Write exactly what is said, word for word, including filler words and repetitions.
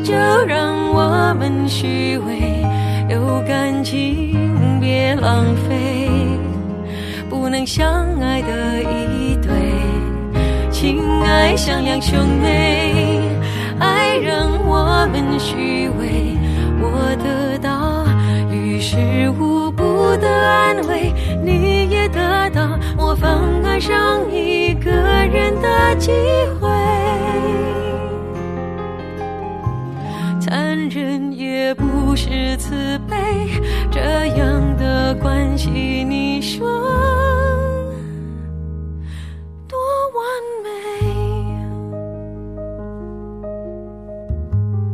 就让我们虚伪，有感情别浪费，不能相爱的一对，情爱像两兄妹，爱让我们虚伪，我得到于事无补的安慰，你也得到模仿爱上一个人的机会。残忍也不是慈悲，这样的关系